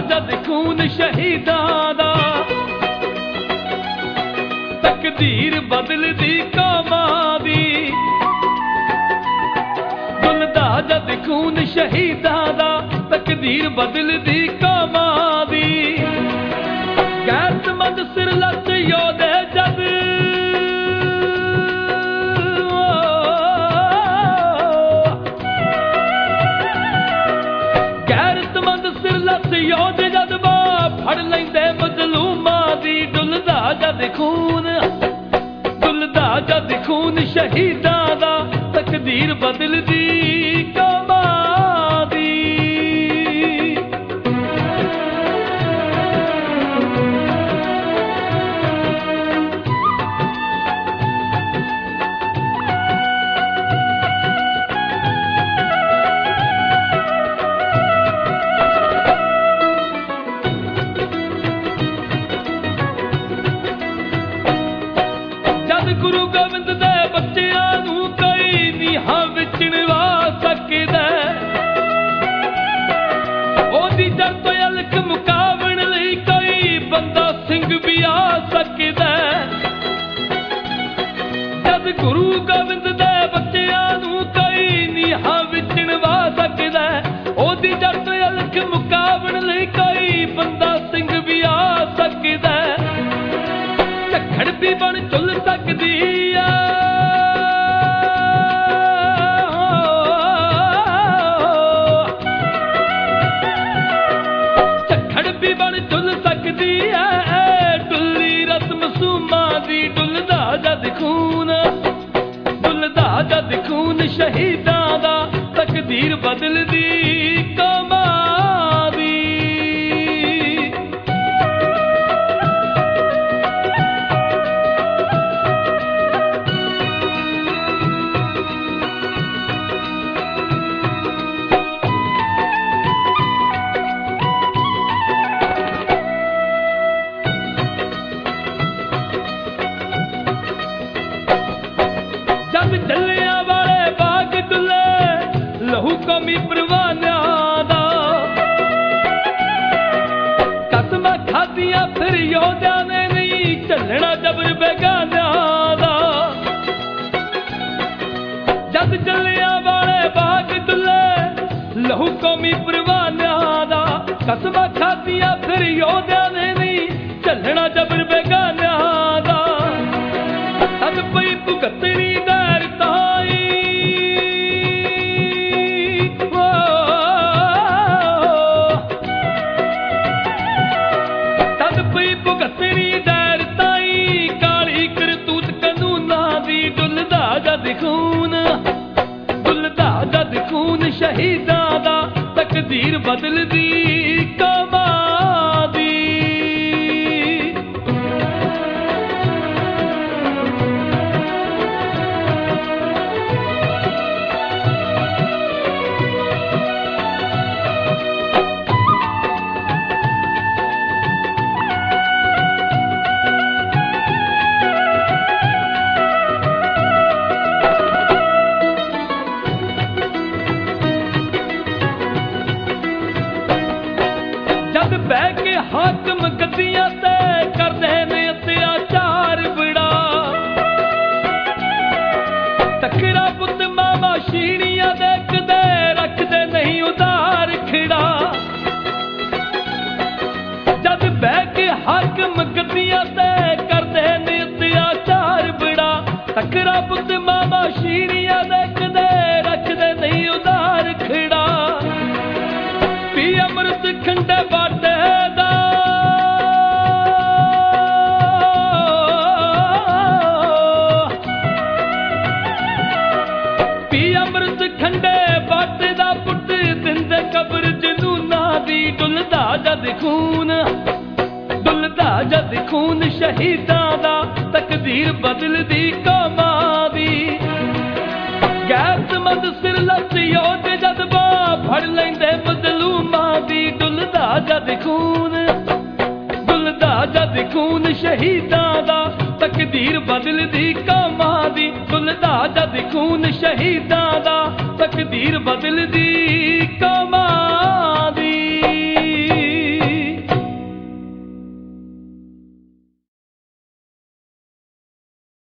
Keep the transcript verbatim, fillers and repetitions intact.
जद खून शहीदां दा तकदीर बदलदी कौमां दी डुलदा जद खून शहीदां दा तकदीर बदलदी कौमां दी गैरतमंद सिर लच योधे जद योध जद फड़ लेंदे मजलूमां दी डुलदा जद खून डुलदा जद खून शहीदां दा तकदीर बदलदी कौमां दी गुरु गोबिंद दे बच्चियां नूं कोई नीहां विच निवा सकदा ओदी जड़ तो अलख मुकावण लई कोई बंदा सिंह भी आ सकदा जद गुरु गोबिंद दे बच्चियां नूं कोई नीहां विच निवा सकदा ओदी जड़ तो अलख मुकावण लई कोई बंदा सिंह भी आ सकदा झक्खड़ भी बन झुल सकदी आ झक्खड़ भी बन झुल सकदी है डुल्ली रत मासूमां दी डुलदा जद खून डुलदा जद खून शहीदां दा तकदीर बदलदी कौमां दी जलियां वाले बाग डुले लहू कौमी परवानियां दा कसमां खादियां फिर योधियां ने नहीं झल्लना जबर बेगानियां दा जद जलियां वाले बाग डुले लहू कौमी परवानियां दा कसमां खादियां फिर योधियां ने नहीं झल्लना जबर बेगानियां दा तद पई भुगतनी खून डुलदा जद खून शहीदां दा तकदीर बदलदी कौमां दी बह के हाकम गद्दियां ते करदे ने अत्याचार बड़ा तकरा पुत मामा शीणियां देखदे रखदे नहीं उधार खिड़ा जद बह के हाकम गद्दियां ते करदे ने अत्याचार बड़ा तकरा पुत मामा शीणियां देखदे रखदे नहीं उधार खिड़ा पी अमृत खंडे बाटे अमृत खंडे बाटे दा पुट दिंदे कब्र जनूना दी डुलदा जद खून डुलदा जद खून शहीदां दा तकदीर बदलदी कौमां दी गैरतमंद सिर लच योधे जद फड़ लेंदे मजलूमां दी डुलदा जद खून डुलदा जद खून शहीदां दा तकदीर बदलदी कौमां दी डुलदा जद खून शहीदां दा तकदीर बदलदी